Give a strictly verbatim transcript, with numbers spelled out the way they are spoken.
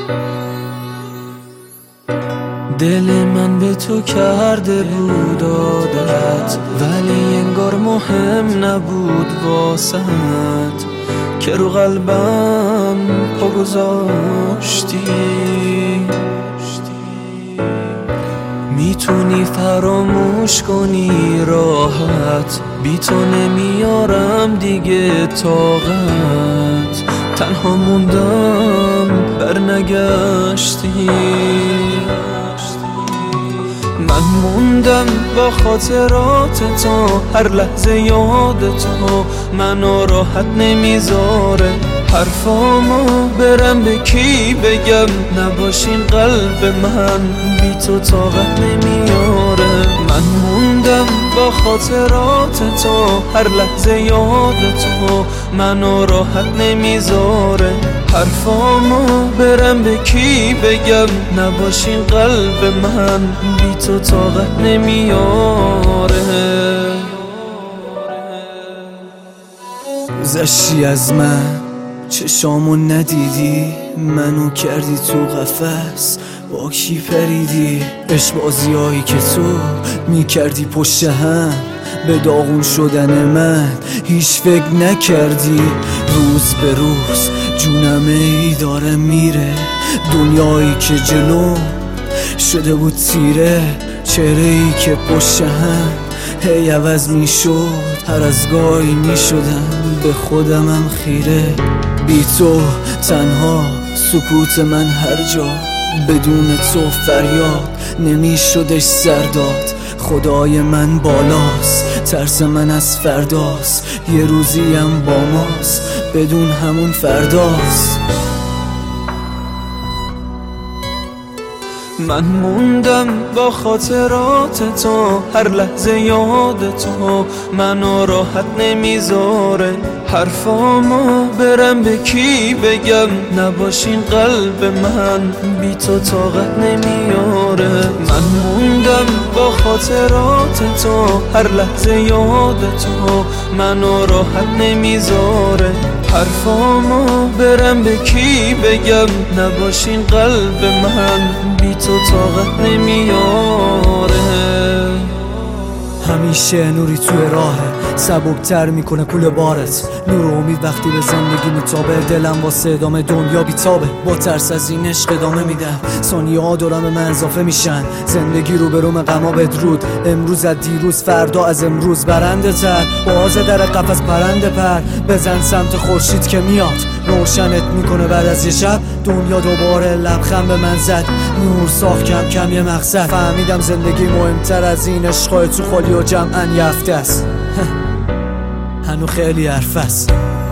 دل من به تو کرده بود عادت، ولی انگار مهم نبود واسط که رو قلبم پا گذاشتی. میتونی فراموش کنی راحت، بی تو نمیارم دیگه طاقت، تنها موندم برنگشتی. من موندم با خاطرات تو، هر لحظه یاد تو منو راحت نمیذاره. حرفامو برم به کی بگم، نباشین قلب من بی تو طاقت نمیاره. من موندم با خاطرات تو، هر لحظه یاد تو منو راحت نمیذاره. حرفامو برم به کی بگم، نباشین قلب من بی تو طاقت نمیاره. گذشتی از من، چشامو ندیدی، منو کردی تو قفس، با کی پریدی؟ عشق بازیایی که تو میکردی پشت هم، به داغون شدن من هیچ فکر نکردی. روز به روز جونم ای داره میره، دنیایی که جلو شده بود تیره. چهره ای که پشت هم هی عوض میشد، هر از گاهی میشدم به خودمم خیره. بی تو تنها سکوت من هر جا، بدون تو فریاد نمیشدش سرداد. خدای من بالاست، ترس من از فرداست، یه روزیم با ماست، بدون همون فرداست. من موندم با خاطرات تو، هر لحظه یاد تو منو راحت نمیذاره. حرفامو برم به کی بگم، نباشین قلب من بی تو طاقت نمیاره. من موندم با خاطرات تو، هر لحظه یاد تو منو راحت نمیذاره. حرفامو برم به کی بگم، نباشین قلب من بی تو طاقت نمیاره. همیشه نوری توی راهه، سبکتر میکنه کل بارت. نور و امید وقتی به زندگی میتابه، دلم واسه ادامه دنیا بیتابه. با ترس از این عشق ادامه میدم، ثانیه ها دورم من اضافه میشن. زندگی رو به روم غما بدرود، امروز از دیروز، فردا از امروز برنده تر. باز در قفس پرنده پر، بزن سمت خورشید که میاد، روشنت میکنه. بعد از یه شب دنیا دوباره لبخند به من زد، نور ساخت کم کم یه مقصد. فهمیدم زندگی مهمتر از این عشقای تو خالی و جمعن یه هفته است. هنو خیلی حرف است.